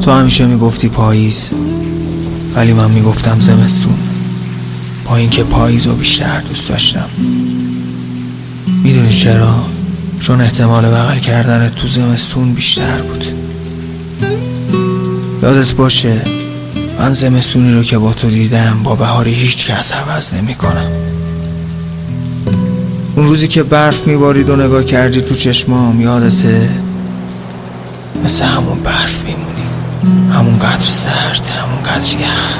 تو همیشه میگفتی پاییز، ولی من میگفتم زمستون، با اینکه پاییز رو بیشتر دوست داشتم. میدونی چرا؟ چون احتمال بغل کردن تو زمستون بیشتر بود. یادت باشه من زمستونی رو که با تو دیدم با بهاری هیچ کس عوض نمی کنم. اون روزی که برف میبارید و نگاه کردی تو چشمام، یادته؟ مثل همون برف میمونی، همون قدر سرد، همون قدر یخ.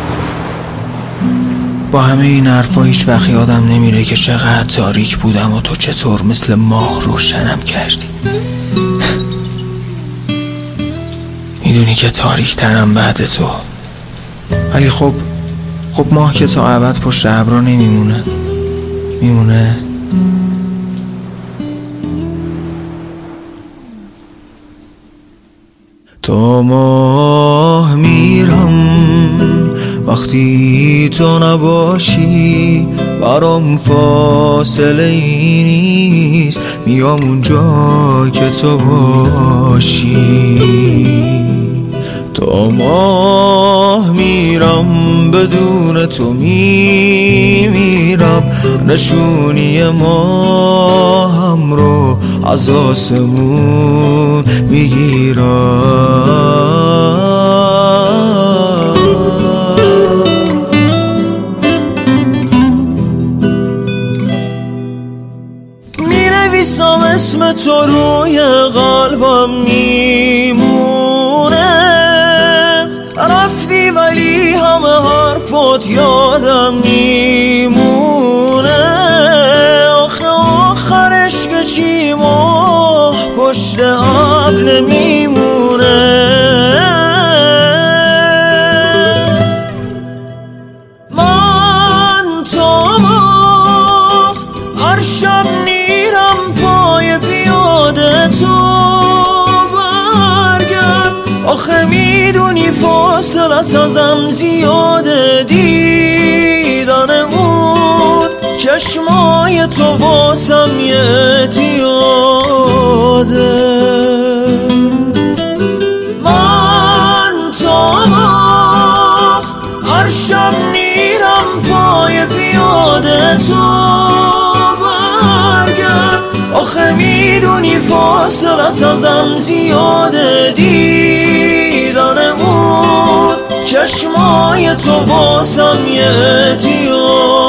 با همه این حرفا هیچ وقت یادم نمیره که چقدر تاریک بودم و تو چطور مثل ماه روشنم کردی. میدونی که تاریک ترم بعد تو، ولی خب ماه که تا ابد پشت ابرا نمیمونه، میمونه. تا ماه میرم وقتی تو نباشی، برام فاصله ای نیست، میام اونجا که تو باشی. تا ماه میرم بدون تو میمیرم، نشونی ماهم رو از آسمون میگیرم. مینویسم اسم تو روی قلبم، میمونه. رفتی ولی همه حرفات یادم میمونه. آخرش که چی ماه پشت ابر نمیمونه. من تا ماه هر شب میرم پای پیاده تو برگرد. آخه میدونی فاصلت ازم زیاده، دیدن اون چشمای تو واسم یه اعتیاده. من تا ماه هر شب میرم پای پیاده تو برگرد. آخه میدونی فاصلت ازم زیاده، دیدن اون چشمای تو واسم یه اعتیاده.